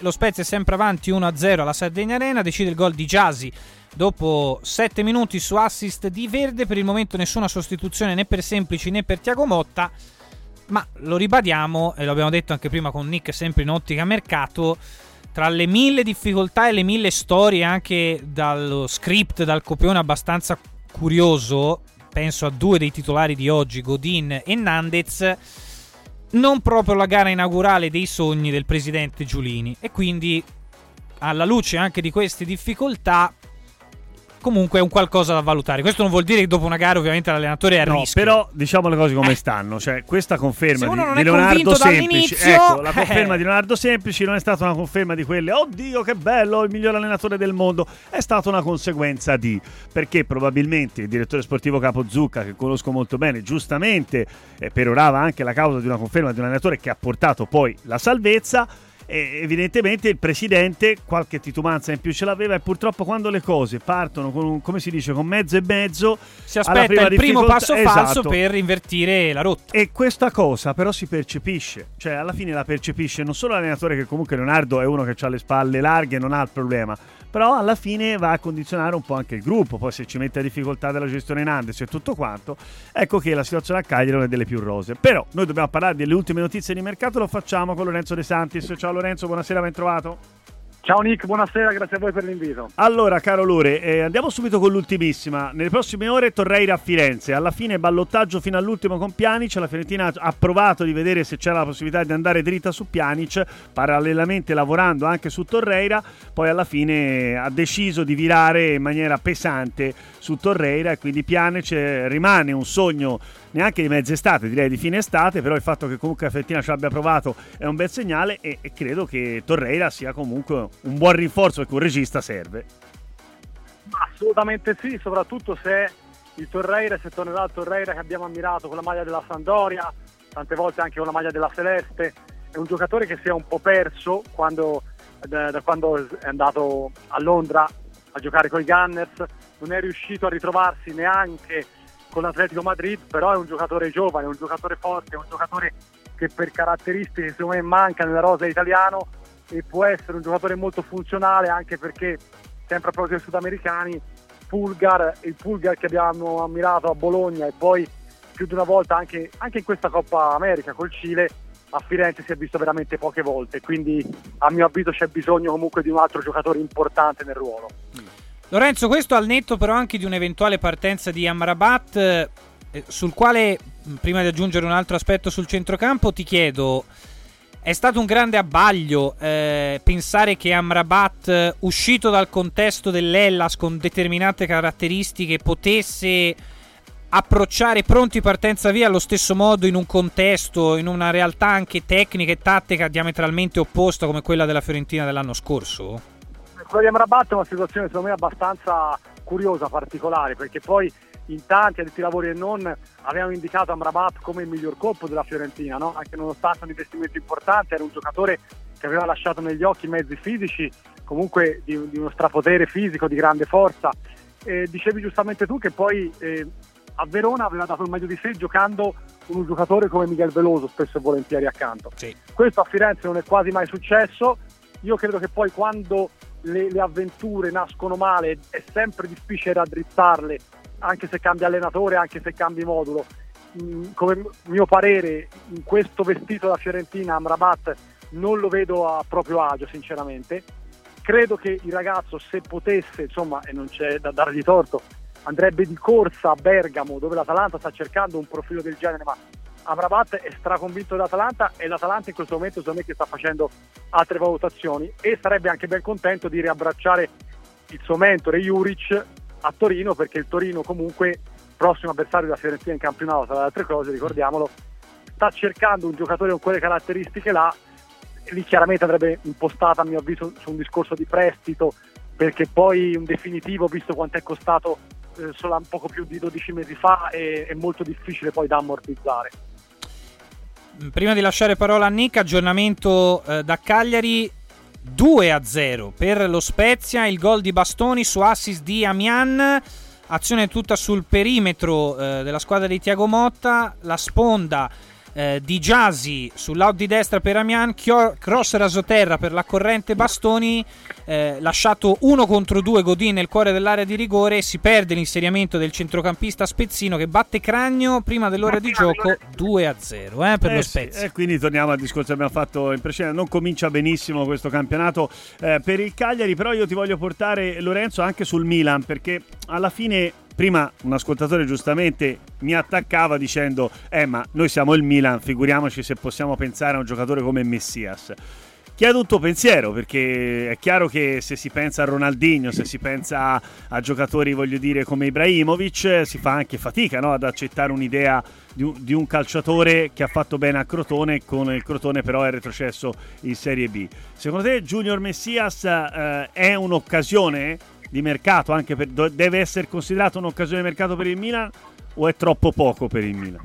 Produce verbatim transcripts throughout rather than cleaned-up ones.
lo Spezia è sempre avanti uno a zero alla Sardegna Arena, decide il gol di Gyasi dopo sette minuti su assist di Verde. Per il momento nessuna sostituzione né per Semplici né per Thiago Motta, ma lo ribadiamo e lo abbiamo detto anche prima con Nick, sempre in ottica mercato, tra le mille difficoltà e le mille storie anche dallo script, dal copione abbastanza curioso, penso a due dei titolari di oggi, Godin e Nandez, non proprio la gara inaugurale dei sogni del presidente Giulini, e quindi alla luce anche di queste difficoltà comunque è un qualcosa da valutare. Questo non vuol dire che dopo una gara ovviamente l'allenatore è a no, rischio. Però diciamo le cose come eh. stanno, cioè questa conferma di, non di è Leonardo Semplici, ecco, la conferma eh. di Leonardo Semplici non è stata una conferma di quelle oddio che bello, il miglior allenatore del mondo, è stata una conseguenza di, perché probabilmente il direttore sportivo capo Zucca, che conosco molto bene, giustamente eh, perorava anche la causa di una conferma di un allenatore che ha portato poi la salvezza. E evidentemente il presidente qualche titubanza in più ce l'aveva, e purtroppo quando le cose partono con un, come si dice, con mezzo e mezzo, si aspetta il primo passo esatto. falso per invertire la rotta, e questa cosa però si percepisce, cioè alla fine la percepisce non solo l'allenatore, che comunque Leonardo è uno che ha le spalle larghe e non ha il problema, però alla fine va a condizionare un po' anche il gruppo. Poi se ci mette a difficoltà della gestione Nandes e tutto quanto, ecco che la situazione a Cagliari non è delle più rose. Però noi dobbiamo parlare delle ultime notizie di mercato, lo facciamo con Lorenzo De Santis. Ciao Lorenzo, buonasera, ben trovato. Ciao Nick, buonasera, grazie a voi per l'invito. Allora, caro Lore, eh, andiamo subito con l'ultimissima. Nelle prossime ore Torreira a Firenze. Alla fine ballottaggio fino all'ultimo con Pjanic. La Fiorentina ha provato di vedere se c'era la possibilità di andare dritta su Pjanic, parallelamente lavorando anche su Torreira. Poi alla fine ha deciso di virare in maniera pesante su Torreira, e quindi Pjanic rimane un sogno neanche di mezz'estate, direi di fine estate, però il fatto che comunque la Fiorentina ci abbia provato è un bel segnale, e, e credo che Torreira sia comunque un buon rinforzo, perché un regista serve. Assolutamente sì, soprattutto se il Torreira, se tornerà il Torreira che abbiamo ammirato con la maglia della Sampdoria, tante volte anche con la maglia della Celeste. È un giocatore che si è un po' perso quando, da, da quando è andato a Londra a giocare con i Gunners, non è riuscito a ritrovarsi neanche con l'Atletico Madrid, però è un giocatore giovane, è un giocatore forte, è un giocatore che per caratteristiche secondo me manca nella rosa italiano, e può essere un giocatore molto funzionale, anche perché sempre a proposito dei sudamericani, Pulgar, il Pulgar che abbiamo ammirato a Bologna e poi più di una volta anche, anche in questa Coppa America col Cile, a Firenze si è visto veramente poche volte, quindi a mio avviso c'è bisogno comunque di un altro giocatore importante nel ruolo. Lorenzo, questo al netto però anche di un'eventuale partenza di Amrabat, eh, sul quale, prima di aggiungere un altro aspetto sul centrocampo, ti chiedo: è stato un grande abbaglio eh, pensare che Amrabat, uscito dal contesto dell'Hellas con determinate caratteristiche, potesse approcciare pronti partenza via allo stesso modo in un contesto, in una realtà anche tecnica e tattica diametralmente opposta come quella della Fiorentina dell'anno scorso? Quella di Amrabat è una situazione secondo me abbastanza curiosa, particolare, perché poi in tanti addetti ai lavori e non avevano indicato Amrabat come il miglior colpo della Fiorentina, no? Anche nonostante un investimento importante, era un giocatore che aveva lasciato negli occhi mezzi fisici, comunque di, di uno strapotere fisico, di grande forza. E dicevi giustamente tu che poi eh, a Verona aveva dato il meglio di sé giocando con un giocatore come Miguel Veloso spesso e volentieri accanto. Sì. Questo a Firenze non è quasi mai successo. Io credo che poi quando le, le avventure nascono male è sempre difficile raddrizzarle, anche se cambia allenatore, anche se cambi modulo. Mm, come mio parere, in questo vestito da Fiorentina Amrabat non lo vedo a proprio agio, sinceramente. Credo che il ragazzo, se potesse, insomma, e non c'è da dargli torto, andrebbe di corsa a Bergamo, dove l'Atalanta sta cercando un profilo del genere, ma Amrabat è straconvinto dell'Atalanta, e l'Atalanta in questo momento secondo me che sta facendo altre valutazioni, e sarebbe anche ben contento di riabbracciare il suo mentore Juric a Torino, perché il Torino comunque, prossimo avversario della Fiorentina in campionato, tra le altre cose, ricordiamolo, sta cercando un giocatore con quelle caratteristiche là, e lì chiaramente andrebbe impostata a mio avviso su un discorso di prestito, perché poi un definitivo, visto quanto è costato eh, solo un poco più di dodici mesi fa, è, è molto difficile poi da ammortizzare. Prima di lasciare parola a Nick, aggiornamento eh, da Cagliari: due a zero per lo Spezia, il gol di Bastoni su assist di Amian, azione tutta sul perimetro eh, della squadra di Thiago Motta, la sponda eh, Di Giasi sull'out di destra per Amian, chio- cross rasoterra per la corrente Bastoni, eh, lasciato uno contro due Godin nel cuore dell'area di rigore, e si perde l'inseriamento del centrocampista Spezzino che batte Cragno prima dell'ora di gioco due a zero eh, per eh lo sì, Spezia. E quindi torniamo al discorso che abbiamo fatto in precedenza, non comincia benissimo questo campionato eh, per il Cagliari, però io ti voglio portare, Lorenzo, anche sul Milan, perché alla fine prima un ascoltatore giustamente mi attaccava dicendo eh ma noi siamo il Milan, figuriamoci se possiamo pensare a un giocatore come Messias. Chiedo un tuo pensiero, perché è chiaro che se si pensa a Ronaldinho, se si pensa a, a giocatori, voglio dire, come Ibrahimovic, si fa anche fatica, no, ad accettare un'idea di un, di un calciatore che ha fatto bene a Crotone, con il Crotone però è retrocesso in Serie B. Secondo te Junior Messias eh, è un'occasione di mercato, anche per, deve essere considerato un'occasione di mercato per il Milan, o è troppo poco per il Milan?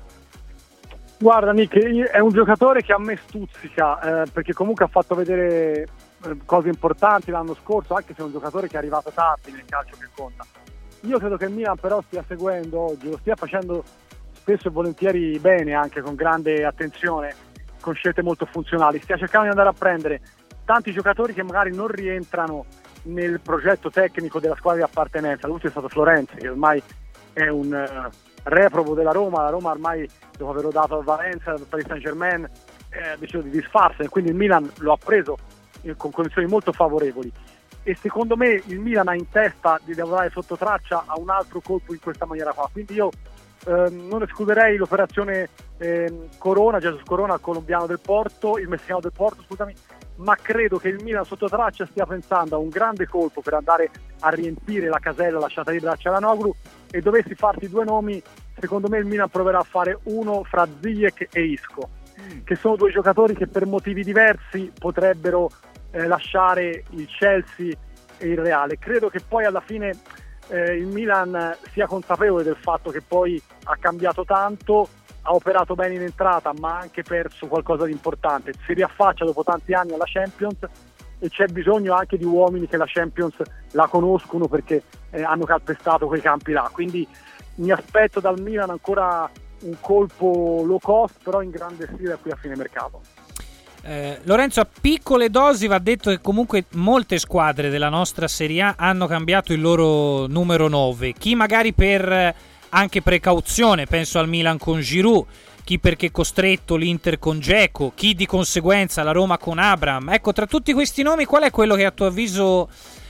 Guarda Nick, è un giocatore che a me stuzzica, eh, perché comunque ha fatto vedere eh, cose importanti l'anno scorso, anche se è un giocatore che è arrivato tardi nel calcio che conta. Io credo che il Milan però stia seguendo oggi, lo stia facendo spesso e volentieri bene, anche con grande attenzione, con scelte molto funzionali, stia cercando di andare a prendere tanti giocatori che magari non rientrano nel progetto tecnico della squadra di appartenenza. L'ultimo è stato Florenzi, che ormai è un uh, reprobo della Roma. La Roma ormai, dopo averlo dato a Valencia, al Paris Saint-Germain, eh, ha deciso di disfarsene, quindi il Milan lo ha preso eh, con condizioni molto favorevoli, e secondo me il Milan ha in testa di lavorare sotto traccia a un altro colpo in questa maniera qua, quindi io eh, non escluderei l'operazione eh, Corona, Jesus Corona, il colombiano del Porto, il messicano del Porto, scusami, ma credo che il Milan sotto traccia stia pensando a un grande colpo per andare a riempire la casella lasciata libera a Çalhanoğlu, e dovessi farti due nomi, secondo me il Milan proverà a fare uno fra Ziyech e Isco, mm. che sono due giocatori che per motivi diversi potrebbero eh, lasciare il Chelsea e il Reale. Credo che poi alla fine eh, il Milan sia consapevole del fatto che poi ha cambiato tanto, ha operato bene in entrata ma ha anche perso qualcosa di importante, si riaffaccia dopo tanti anni alla Champions e c'è bisogno anche di uomini che la Champions la conoscono, perché eh, hanno calpestato quei campi là, quindi mi aspetto dal Milan ancora un colpo low cost, però in grande stile qui a fine mercato. Eh, Lorenzo, a piccole dosi va detto che comunque molte squadre della nostra Serie A hanno cambiato il loro numero nove, chi magari per anche precauzione, penso al Milan con Giroud, chi perché costretto, l'Inter con Dzeko, chi di conseguenza la Roma con Abraham. Ecco, tra tutti questi nomi qual è quello che a tuo avviso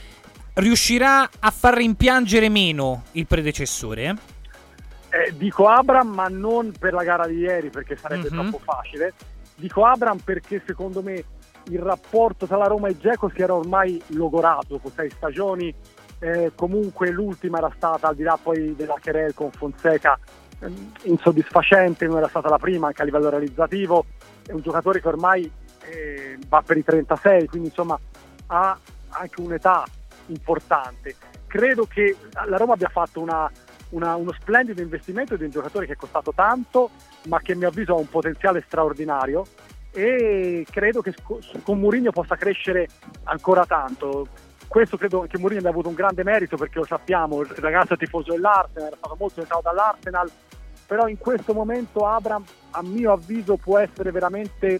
riuscirà a far rimpiangere meno il predecessore? Eh, dico Abraham, ma non per la gara di ieri, perché sarebbe mm-hmm. troppo facile. Dico Abraham perché secondo me il rapporto tra la Roma e Dzeko si era ormai logorato dopo sei stagioni. Eh, comunque l'ultima era stata, al di là poi della querel con Fonseca, ehm, insoddisfacente, non era stata la prima anche a livello realizzativo. È un giocatore che ormai eh, va per i trentasei, quindi insomma ha anche un'età importante. Credo che la Roma abbia fatto una, una, uno splendido investimento di un giocatore che è costato tanto, ma che a mio avviso ha un potenziale straordinario, e credo che con Mourinho possa crescere ancora tanto. Questo credo che Mourinho abbia avuto un grande merito, perché lo sappiamo, il ragazzo è tifoso dell'Arsenal, era stato molto aiutato dall'Arsenal, però in questo momento Abraham a mio avviso può essere veramente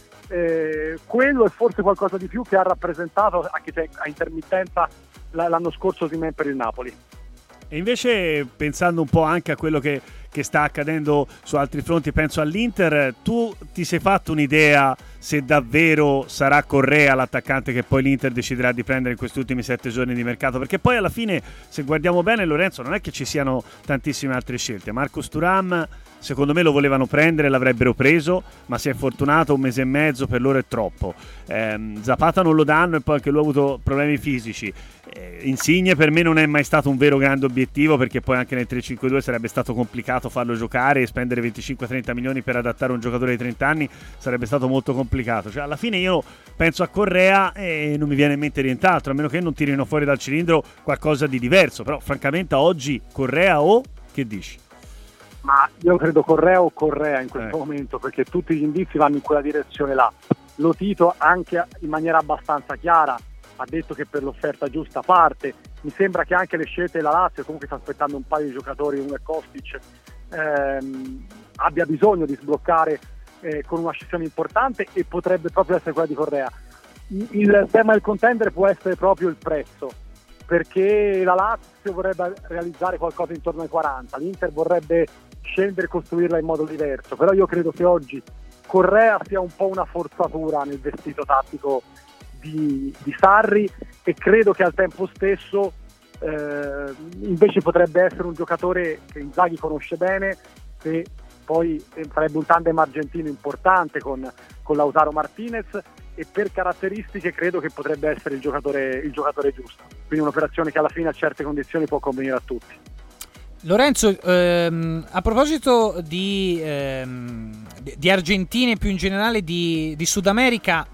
eh, quello e forse qualcosa di più che ha rappresentato, anche se a intermittenza, l'anno scorso Osimhen per il Napoli. E invece, pensando un po' anche a quello che, che sta accadendo su altri fronti, penso all'Inter, tu ti sei fatto un'idea se davvero sarà Correa l'attaccante che poi l'Inter deciderà di prendere in questi ultimi sette giorni di mercato? Perché poi alla fine, se guardiamo bene, Lorenzo, non è che ci siano tantissime altre scelte. Marcus Thuram secondo me lo volevano prendere, l'avrebbero preso, ma si è infortunato, un mese e mezzo per loro è troppo. eh, Zapata non lo danno e poi anche lui ha avuto problemi fisici. eh, Insigne per me non è mai stato un vero grande obiettivo, perché poi anche nel tre cinque due sarebbe stato complicato farlo giocare, e spendere venticinque trenta milioni per adattare un giocatore di trenta anni sarebbe stato molto complicato. Cioè alla fine io penso a Correa e non mi viene in mente nient'altro, a meno che non tirino fuori dal cilindro qualcosa di diverso. Però francamente oggi Correa o che dici? Ma io credo Correa o Correa in questo eh. momento, perché tutti gli indizi vanno in quella direzione là. Lo Tito anche in maniera abbastanza chiara ha detto che per l'offerta giusta parte. Mi sembra che anche le scelte della Lazio, comunque sta aspettando un paio di giocatori, uno è Kostic, ehm, abbia bisogno di sbloccare eh, con una scissione importante, e potrebbe proprio essere quella di Correa. Il tema del contendere può essere proprio il prezzo, perché la Lazio vorrebbe realizzare qualcosa intorno ai quaranta, l'Inter vorrebbe scendere e costruirla in modo diverso, però io credo che oggi Correa sia un po' una forzatura nel vestito tattico di, di Sarri, e credo che al tempo stesso eh, invece potrebbe essere un giocatore che Inzaghi conosce bene, che poi farebbe un tandem argentino importante con, con Lautaro Martinez, e per caratteristiche credo che potrebbe essere il giocatore, il giocatore giusto, quindi un'operazione che alla fine a certe condizioni può convenire a tutti. Lorenzo, ehm, a proposito di, ehm, di Argentina e più in generale di, di Sud America,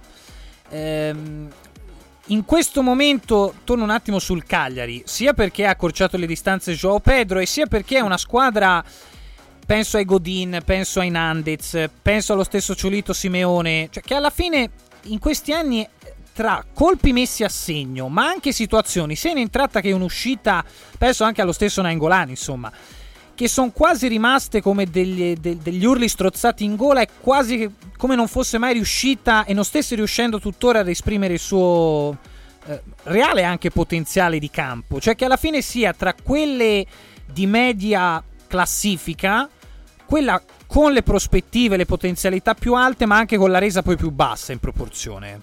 ehm, in questo momento torno un attimo sul Cagliari, sia perché ha accorciato le distanze João Pedro, e sia perché è una squadra, penso ai Godin, penso ai Nandez, penso allo stesso Ciolito Simeone, cioè che alla fine in questi anni, tra colpi messi a segno, ma anche situazioni sia in entrata che in uscita, penso anche allo stesso Nainggolan, insomma, che sono quasi rimaste come degli, de, degli urli strozzati in gola, e quasi come non fosse mai riuscita e non stesse riuscendo tuttora ad esprimere il suo eh, reale anche potenziale di campo, cioè che alla fine sia tra quelle di media classifica, quella con le prospettive, le potenzialità più alte, ma anche con la resa poi più bassa in proporzione.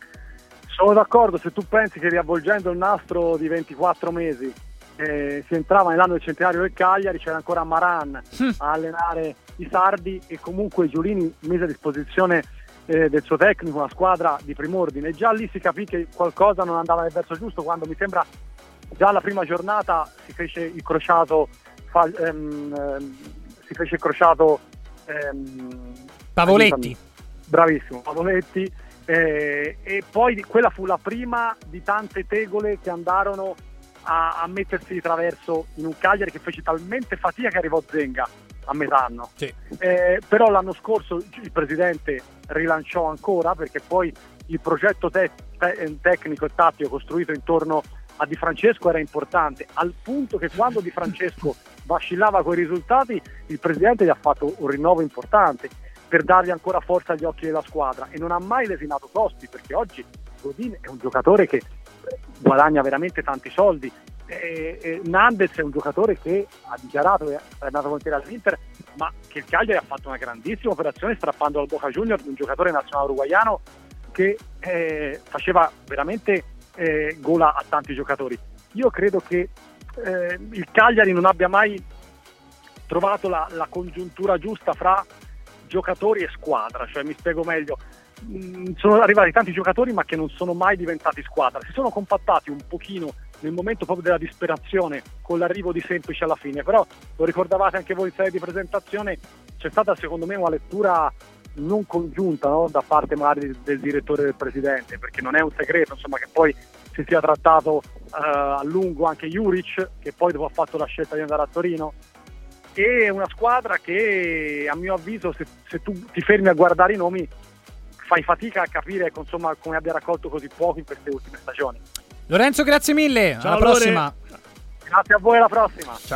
Sono d'accordo, se tu pensi che riavvolgendo il nastro di ventiquattro mesi eh, si entrava nell'anno del centenario del Cagliari, c'era ancora Maran mm. a allenare i sardi, e comunque Giulini mise a disposizione eh, del suo tecnico una squadra di prim'ordine, e già lì si capì che qualcosa non andava nel verso giusto, quando mi sembra già alla prima giornata si fece il crociato fa, ehm, ehm, si fece il crociato ehm, Pavoletti, bravissimo Pavoletti. Eh, e poi quella fu la prima di tante tegole che andarono a, a mettersi di traverso in un Cagliari che fece talmente fatica che arrivò Zenga a metà anno. Sì. Eh, però l'anno scorso il presidente rilanciò ancora, perché poi il progetto te- te- tecnico e tattico costruito intorno a Di Francesco era importante, al punto che quando Di Francesco vacillava con i risultati, il presidente gli ha fatto un rinnovo importante per dargli ancora forza agli occhi della squadra, e non ha mai lesinato costi, perché oggi Godin è un giocatore che guadagna veramente tanti soldi, e, e Nandez è un giocatore che ha dichiarato che è andato volentieri all'Inter, ma che il Cagliari ha fatto una grandissima operazione strappando al Boca Juniors un giocatore nazionale uruguaiano che eh, faceva veramente eh, gola a tanti giocatori. Io credo che eh, il Cagliari non abbia mai trovato la, la congiuntura giusta fra giocatori e squadra, cioè mi spiego meglio, mm, sono arrivati tanti giocatori ma che non sono mai diventati squadra, si sono compattati un pochino nel momento proprio della disperazione con l'arrivo di Semplici alla fine, però lo ricordavate anche voi in serie di presentazione, c'è stata secondo me una lettura non congiunta, no? Da parte magari del, del direttore e del presidente, perché non è un segreto insomma che poi si sia trattato uh, a lungo anche Juric, che poi dopo ha fatto la scelta di andare a Torino, e una squadra che a mio avviso se, se tu ti fermi a guardare i nomi fai fatica a capire insomma come abbia raccolto così poco in queste ultime stagioni. Lorenzo, grazie mille. Ciao, alla prossima. Grazie a voi, alla prossima. Ciao.